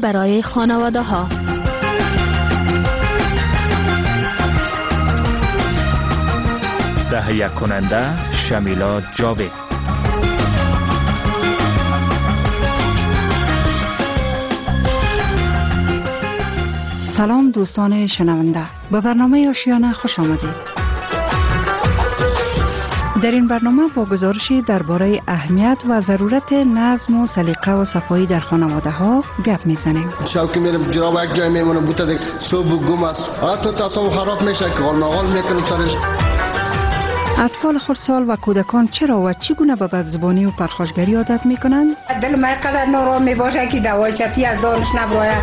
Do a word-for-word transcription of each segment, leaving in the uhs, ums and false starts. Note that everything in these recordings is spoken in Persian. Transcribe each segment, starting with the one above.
برای خانواده ها. تهیه کننده شمیلا جاوید. سلام دوستان شنونده، به برنامه آشیانه خوش آمدید. در این برنامه با گزارشی درباره اهمیت و ضرورت نظم و سلیقه و صفایی در خانواده ها گپ میزنیم. شوکی میرم جراب یک جای میمونه بوده دیگه صبح گم است. آتو تصاوب خراب میشه که غال مغال میکنم سرش. اطفال خردسال و کودکان چرا و چگونه به بدزبانی و پرخاشگری عادت میکنند؟ دل ما قدر نارام میباشه که دوایشتی از دانش نبراید.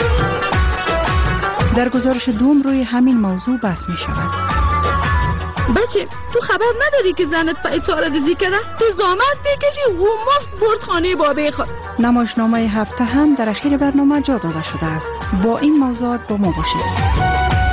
در گزارش دوم روی همین موضوع بحث می شود. بچه تو خبر نداری که زنت پای سارادزی کرده؟ تو زامت بکشی و مفت برد خانه بابه خود. نمایشنامه هفته هم در اخیر برنامه جا داده شده است. با این موضوعات با ما باشید.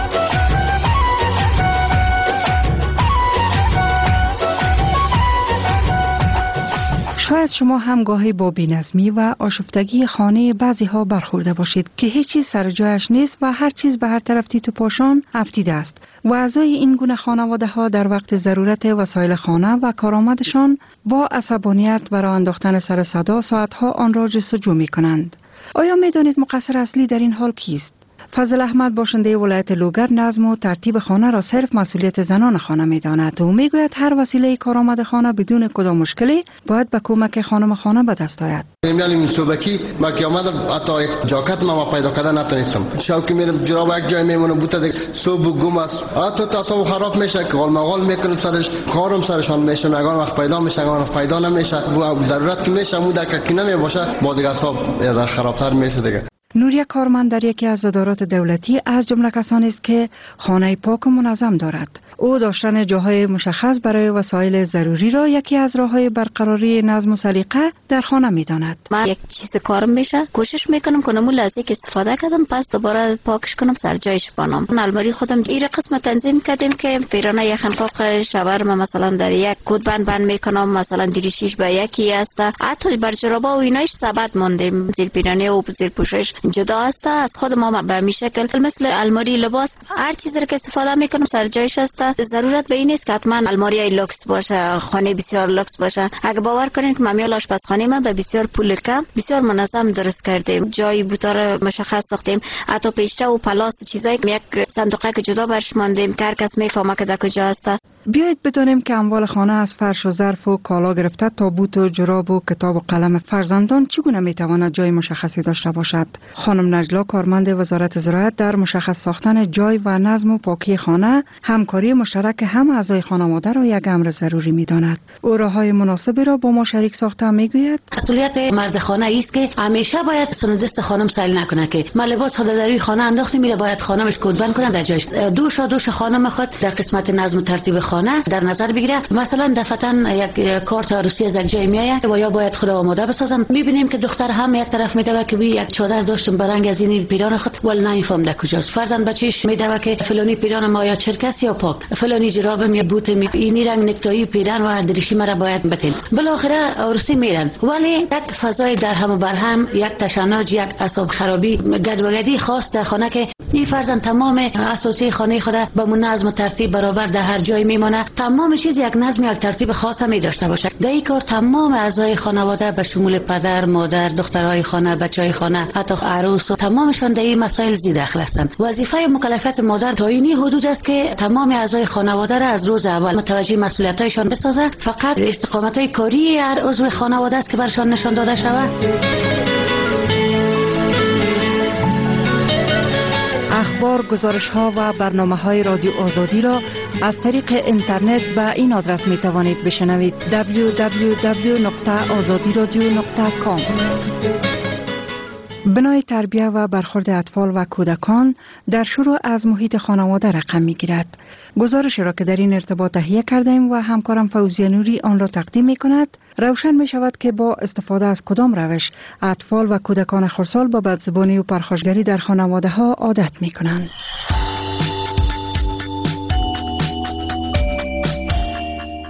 شاید شما هم گاهی با بی‌نظمی و آشفتگی خانه بعضی ها برخورده باشید که هیچ چیز سر جایش نیست و هر چیز به هر طرف تیت و پاشان افتیده است و اعضای این گونه خانواده ها در وقت ضرورت وسایل خانه و کارآمدشان با عصبانیت و راه انداختن سر صدا ساعتها آن را جستجو می کنند. آیا می دانید مقصر اصلی در این حال کیست؟ فضل احمد باشنده ولایت لوگر نظم و ترتیب خانه را صرف مسئولیت زنان خانه می داند و می گوید هر وسیله کارآمد خانه بدون کدام مشکلی باید به کمک خانم خانه به دست آید. میال این صبحی ما که آمدم حتی جاکت ما پیدا کردن نتونستم. شوکی میرم جراب یک جای میمونه بوده دیگه صبح گم است. آتو تصاوب خراب میشه که غال مغال میکنم سرش. کارم سرشان میشه نگان وقت پیدا میشه نگان وقت پیدا نمیشه. ضرورت که میشه مو در کی نمیباشه با دیگه حساب در خرابتر میشه دیگه. نوریا کارمند در یکی از ادارات دولتی از جمله کسانی است که خانه پاک و منظم دارد. او داشتن جاهای مشخص برای وسایل ضروری را یکی از راه‌های برقراری نظم و سلیقه در خانه می‌داند. من یک چیز کارم میشه کوشش میکنم کنم اون لحظه که استفاده کردم پس دوباره پاکش کنم سر جایش بانم. الماری خودم این قسمت تنظیم کردیم که پیرانه یخن پاک شاور مثلا در یک کد بند بند میکنم مثلا دریشیش به یکی است. حتی بر جرابا و ایناش ثبت موندیم. زیر پیرانه و زیر پوشش جدا است از خود ما به می شکل مثل الماری لباس هر چیزی که استفاده میکنم سر جایش است. ضرورت به این نیست که حتما الماری لوکس باشه خانه بسیار لوکس باشه. اگه باور کنین که مامیال آشپزخانه من به بسیار پول کم بسیار منظم درست کردیم. جای بوتار مشخص ساختیم. حتی پیشته و پلاس چیزایی که یک صندوقه که جدا برش ماندیم که هر کس میفهمه که در کجا است. بیایید بدانیم که اموال خانه از فرش و ظرف و کالا گرفته تا بوت و جراب و کتاب و قلم فرزندان چگونه میتواند جای مشخصی داشته باشد. خانم نجلا کارمند وزارت زراعت در مشخص ساختن جای و نظم و پاکی خانه همکاری مشترک هم اعضای خانواده را یک امر ضروری می‌داند. او راه‌های مناسبی را با ما شریک ساخته میگوید. مسئولیت مرد خانه است که همیشه باید سندست خانم سیل نکنه که ما لباس خود در روی خانه انداختیم میره باید خانمش کدبند کنه در جایش. دوش دوش خانم خود در قسمت نظم و ترتیب خانه در نظر بگیره. مثلا دفتن یک کارت عروسی از یک جای میآید و یا باید خود آماده بسازم. می‌بینیم که دختر هم یک طرف میدوه که یک چادر داشتم برنگ از این پیران خود ول نمیفهم در کجاست. فرزند بچه‌ش میدوه که فلانی پیران ما یا چرکس یا پاک فلانی جرابم یا بوت می اینی رنگ نکتایی پیران و دریشی مرا باید بتین. بالاخره عروسی میرن ولی یک فضای در هم و بر هم یک تشنج یک اعصاب خرابی گدوگدی خاص در خانه که این فرزند تمام اساسی خانه خود به نظم و ترتیب برابر در هر جای میمونه. تمام چیز یک نظم یک ترتیب خاص می داشته باشه. در این کار تمام اعضای خانواده به شمول پدر، مادر، دخترای خانه، بچهای خانه، حتی عروس و تمامشان در این مسائل زیر دخل هستند. وظیفه مکلفیت مادر تا اینی حدود است که تمام اعضای خانواده را از روز اول متوجه مسئولیتایشان بسازه. فقط استقامت‌های کاری هر عضو خانواده است که برشان نشان داده شود. اخبار، گزارش‌ها و برنامه‌های رادیو آزادی را از طریق اینترنت به این آدرس می توانید بشنوید: دبلیو دبلیو دبلیو نقطه آزادی رادیو نقطه کام. بنای تربیت و برخورد اطفال و کودکان در شروع از محیط خانواده رقم می گیرد. گزارشی را که در این ارتباط تهیه کردیم و همکارم فوزیه نوری آن را تقدیم می کند، روشن می شود که با استفاده از کدام روش اطفال و کودکان خردسال با بدزبانی و پرخاشگری در خانواده ها عادت می کنند.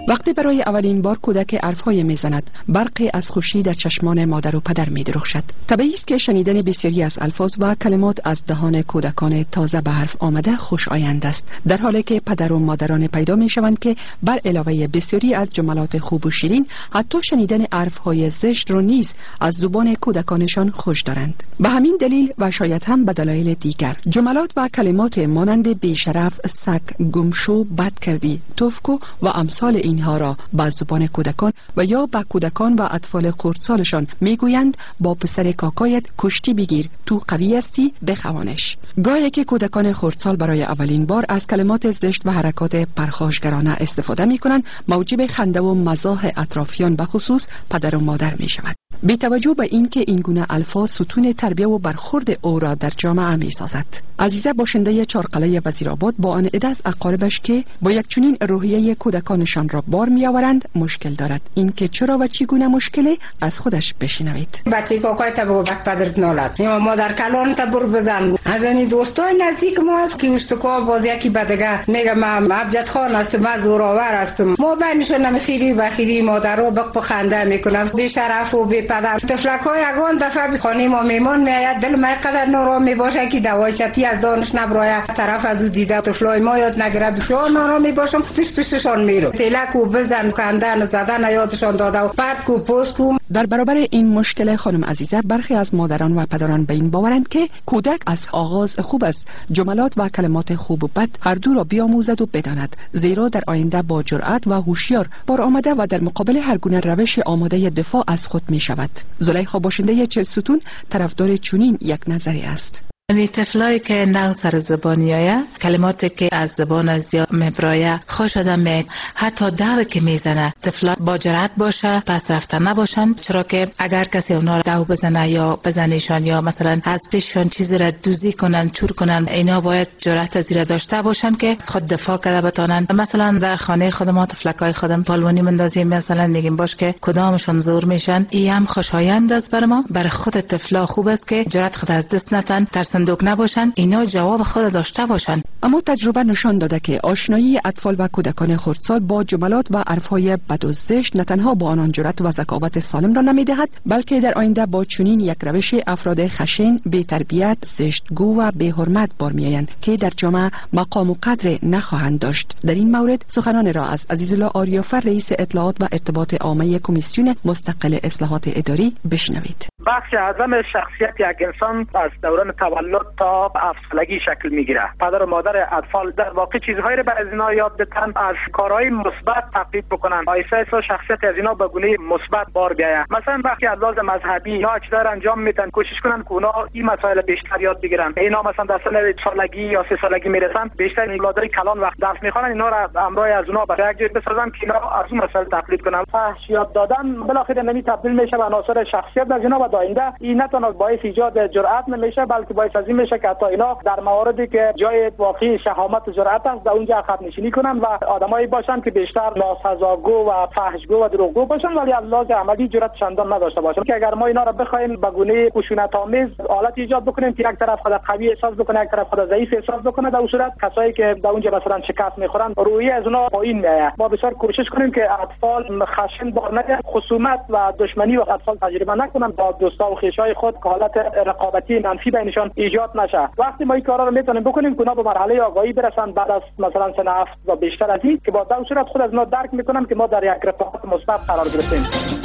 وقتی برای اولین بار کودک حرفهای میزند، برقی از خوشی در چشمان مادر و پدر میدرخشد. طبیعی است که شنیدن بسیاری از الفاظ و کلمات از دهان کودکان تازه به حرف آمده خوشایند است، در حالی که پدر و مادران پیدا میشوند که بر علاوه بسیاری از جملات خوب و شیرین، حتی شنیدن حرفهای زشت را نیز از زبان کودکانشان خوش دارند. به همین دلیل و شاید هم به دلایل دیگر، جملات و کلمات مانند بیشرف، سگ، گمشو، بد کردی، توفکو و امثال اینها را با زبان کودکان و یا با کودکان و اطفال خردسالشان میگویند با پسر کاکایت کشتی بگیر، تو قوی هستی، بخوانش. گاهی که کودکان خردسال برای اولین بار از کلمات زشت و حرکات پرخاشگرانه استفاده میکنند، موجب خنده و مزاح اطرافیان به خصوص پدر و مادر می شود. بی توجه به اینکه این گونه الفاظ ستون تربیت و برخورد او را در جامعه می سازد. عزیزه باشنده چهارقلعه وزیرآباد با آن عده از اقاربش که با یک چنین روحیه کودکانشان را بار می آورند مشکل دارد. اینکه چرا و چگونه مشکلی از خودش بشنوید. بچه کاکای تا بگو بک پدرت نالد یا مادر کلان تا بر بزن. از این دوستای نزدیک ما هست که اشتکار باز یکی بدگه میگه من ابجد خان هستم، من زوراور هستم. ما بینشون نمیخیری بخیری مادر رو بق بخنده میکنن. بی شرف و بی پدر تفلکای اگان دفعه به خانه ما میمون میاد، دل ما قدر نارامی باشه که دوایچتی از دانش نبرای طرف از او دیده تفلای ما یاد نگیره. بسیار نارامی باشم، پیش پیششان میرم. تلک و بزن کندن زدن یادشان داده و پرت کو پوست کو. در برابر این مشکل خانم عزیزه، برخی از مادران و پدران به این باورند که کودک از آغاز خوب است، جملات و کلمات خوب و بد هر دو را بیاموزد و بداند، زیرا در آینده با جرأت و هوشیار بار آمده و در مقابل هر گونه روش آماده دفاع از خود می شود. زلیخا باشنده چهل ستون طرفدار چنین یک نظری است. می طفلایی که نو سر زبانی آید، کلماتی که از زبان زیاد میبرایه خوش آدم می حتی دو که میزنه طفلا با جرأت باشه، پس رفته نباشن، چرا که اگر کسی اونا دو بزنه یا بزنیشان یا مثلا از پیششان چیزی را دوزی کنن، چور کنن، اینا باید جرأت زیرا داشته باشن که خود دفاع کرده بتانن. مثلا در خانه خودم ما طفلکای خودم پالونی مندازیم، مثلا میگیم باش که کدامشون زور میشن، این هم خوشایند است بر ما. برای خود طفلا خوب است که جرأت خود از دست نتن، صندوق نباشن، اینا جواب خود داشته باشن. اما تجربه نشان داده که آشنایی اطفال و کودکان خردسال با جملات و حرفهای بد و زشت نه تنها با آنان جرأت و ذکاوت سالم را نمیدهد، بلکه در آینده با چنین یک روش افراد خشن، بی تربیت، زشتگو و بی حرمت بار میآیند که در جامعه مقام و قدر نخواهند داشت. در این مورد سخنان را از عزیزالله آریافر، رئیس اطلاعات و ارتباط عامه کمیسیون مستقل اصلاحات اداری بشنوید. بخش اعظم شخصیت یک انسان از دوران تولد تا هفت سالگی شکل میگیره. پدر و مادر اطفال در واقع چیزهایی را به از اینا یاد بدن، از کارهای مثبت تقلید بکنن، آیسته آیسته شخصیت از اینا به گونه مثبت بار بیاید. مثلا وقتی از لحاظ مذهبی یا چیزا انجام میدن، کوشش کنن که اونا این مسائل بیشتر یاد بگیرن. اینا مثلا در سن سالگی یا سه سالگی میرسن، بیشتر اولادای کلان وقت درس میخوانن، اینا را همراه از اونا برای یک جای بسازن که اینا از اون مسائل تقلید کنن. فحش یاد دادن بالاخره نمی تبدیل میشه به عناصر شخصیت از اینا و آینده این نه تنها باعث ایجاد جرأت نمیشه، بلکه باعث از این میشه که حتی اینا در مواردی که جای واقعی شهامت و جرأت است در اونجا خط نشینی کنن و آدمایی باشن که بیشتر ناسزاگو و فحشگو و دروغگو باشن، ولی از لحاظ عملی جرأت چندان نداشته باشن. که اگر ما اینا را بخوایم به گونه خشونت آمیز حالت ایجاد بکنیم که یک طرف خود قوی احساس بکنه، یک طرف خود ضعیف احساس بکنه، در اون صورت کسایی که در اونجا مثلا شکست میخورن روحیه از اونها پایین میاد. ما بسیار کوشش کنیم که اطفال خشن بار نگیرن، خصومت و دشمنی و اطفال تجربه نکنن، با دوستا و خویشای خود که حالت رقابتی منفی بینشان ایجاد نشه. وقتی ما این کارا رو میتونیم بکنیم که اونا به مرحله آگاهی برسن بعد از مثلا سن هفت و بیشتر از این، که با در صورت خود از ما درک میکنن که ما در یک رفاقت مثبت قرار گرفتیم.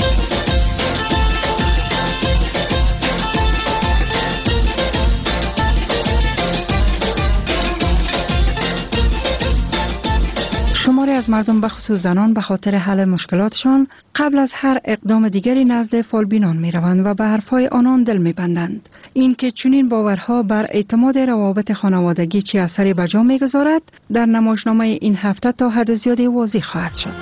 شماری از مردم به خصوص زنان به خاطر حل مشکلاتشان قبل از هر اقدام دیگری نزد فالبینان می روند و به حرفهای آنان دل می بندند. این که چنین باورها بر اعتماد روابط خانوادگی چه اثری به جا می گذارد در نمایشنامه این هفته تا حد زیادی واضح خواهد شد.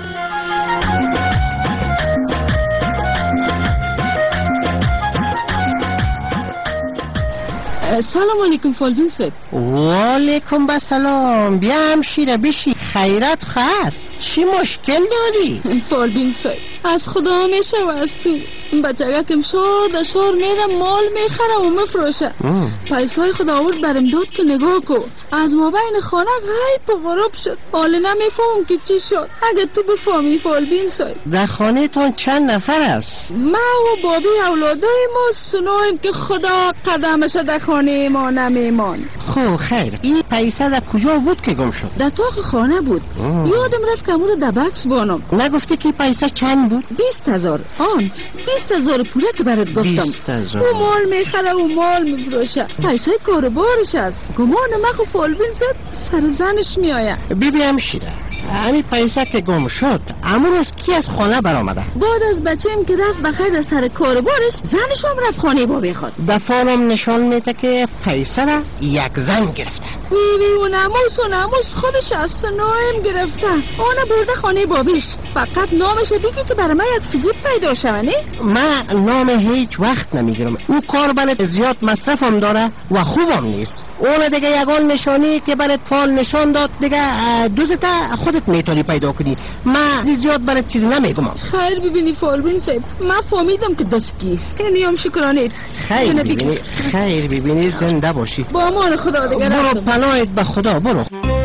سلام علیکم فالبین صاحب. و علیکم السلام. بیا همشیره بشی. خیرت خواست، چی مشکل داری؟ فالبین صاحب از خدا میشه و از تو بچگه کم شار در شار میره مال میخره و مفروشه. پیسای خدا آورد برم داد که نگاه کو از ما بین خانه غیب و غراب شد. حالا نمیفهم که چی شد. اگه تو بفهمی فالبین صاحب. در خانه تان چند نفر است؟ ما و بابی اولادای ما سنویم که خدا قدمش در خانه ما نمیمان. خب خیر، این پیسه در کجا بود که گم شد؟ در تاق خانه بود. آه. یادم رفت که امور در بکس بانم. نگفتی که پیسه چند بود؟ بیست هزار. آن بیست هزار پوله که برات گفتم. بیست هزار. او مال میخره و مال میفروشه. پیسه کاربارش است. گمان مخو فالبین زد سر زنش میآید. بیبی همشیره همین پیسه که گم شد امور از کی از خانه برآمده؟ بعد از بچه‌ام که رفت بخیر در سر کاربارش زنشم رفت خانه بابی خود. دفعانم نشان میده که پیسه را یک زن گرفته. وی وی و ناموس و ناموس خودش از سنویم گرفته. آنه برده خانه بابیش. فقط نامش بگی که برای من یک ثبوت پیدا شونه. من نام هیچ وقت نمیگیرم. او کار برات زیاد مصرفم داره و خوبم نیست. اون دیگه یگان نشانی که برات فال نشان داد دیگه دوزت خودت میتونی پیدا کنی. من زیاد برات چیزی نمیگم. خیر ببینی فالبین صاحب من فهمیدم که دست کیست. اینیم شکرانه. خیر ببینی خیر ببینی زنده باشی. با امان خدا دیگه برو پناهت به خدا برو.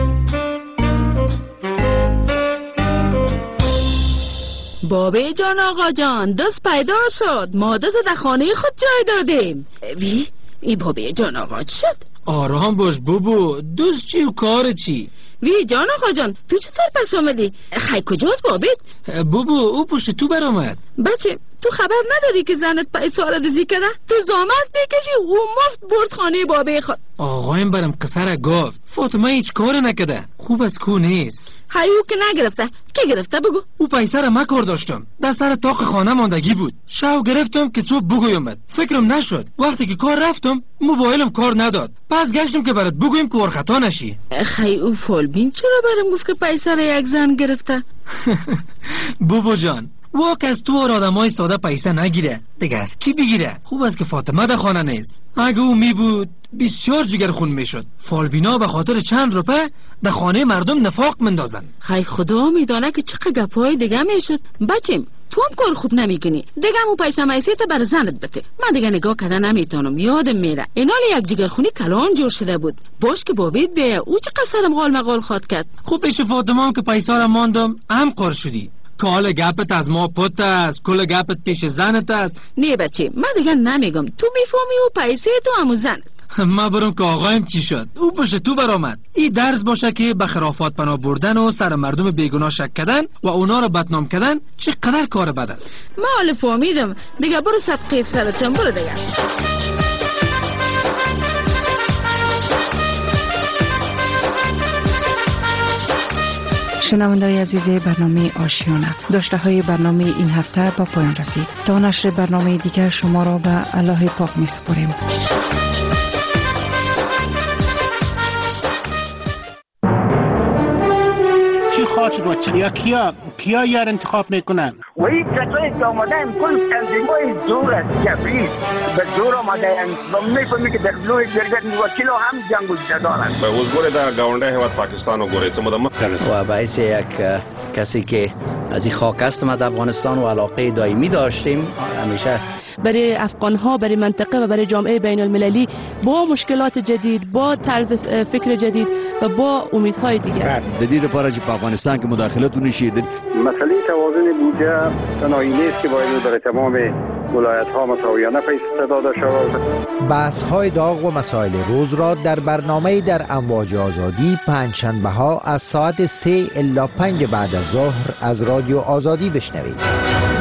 بابی جان آقا جان دست پیدا شد. ما دست در خانه خود جای دادیم. وی این بابی جان آقا چی شد؟ آرام باش بابو. دوست چی و کار چی؟ وی جان آقا جان تو چطور پس آمدی؟ خیلی کجاست بابیت؟ بابو او پشت تو برآمد. بچه تو خبر نداری که زنت پیسه آردزی کرده؟ تو زامت بکشی و مفت برد خانه بابی خود. آقایم برم قصر گفت فاطمه هیچ کار نکده. خوب از کو نیست. هیو که نگرفته. کی گرفته بگو؟ او پیسه را من کار داشتم. در سر طاق خانه ماندگی بود. شو گرفتم که صبح بگویم. فکرم نشد. وقتی که کار رفتم موبایلم کار نداد. پس گشتم که برات بگویم که خطا نشی. خی او فالبین چرا برام گفت که پیسه را یک زن گرفته؟ بابا جان واک از تو اور آدمای ساده پیسه نگیره دیگه از کی بگیره؟ خوب است که فاطمه در خانه نیست. اگه او می بود بسیار جگر خون میشد. فالبینا به خاطر چند روپه در خانه مردم نفاق مندازن. خی خدا میدانه که چقدر گپای دیگه میشد. بچیم تو هم کار خوب نمیکنی. دیگه مو پیسه میسیت بر زنت بده. من دیگه نگاه کردن نمیتونم. یادم میره اینال یک جگر خونی کلان جور شده بود. باش که بابیت بیا او چه قصرم غال مقال خواد کرد. خوب پیش فاطمه هم که پیسه را ماندم هم قار شدی. کال گپت از ما پت است. کل گپت پیش زنت است. نه بچه من دیگه نمیگم. تو میفهمی او پیسه تو همو زنت. ما برم که آقایم چی شد. او پشت تو برآمد. این درس باشه که به خرافات پناه بردن و سر مردم بیگناه شک کردن و اونا رو بدنام کردن چقدر کار بد است. ما حالا فهمیدم. دیگه برو صدقه سرتم برو دیگه. شنونده‌های عزیز برنامه آشیانه داشته های برنامه این هفته با پایان رسید. تا نشر برنامه دیگر شما را به الله پاک می سپاریم. چی خواهد شد و چی؟ یا کیا کیا یار انتخاب میکنن؟ و این کسایی که آمده این کل تنظیمای زور است کفریست به زور آمده این و میفهمی که دخلوی جرگت وکیل هم جنگ و جدال است. به وزگوری در گاونده هیواد پاکستان و گوری چمده مختلف و باعث یک کسی که از این خاک است ما در افغانستان و علاقه دائمی داشتیم همیشه برای افغانها برای منطقه و برای جامعه بین المللی با مشکلات جدید با طرز فکر جدید و با امیدهای دیگر در دید پاره که افغانستان که مداخلت نشید مسئله توازن بودجه تنهایی نیست که باید برای تمام ولایت ها مساویانه پیش داده شود. بحث های داغ و مسائل روز را در برنامه در امواج آزادی پنجشنبه ها از ساعت سه الی پنج بعد از ظهر از رادیو آزادی بشنوید.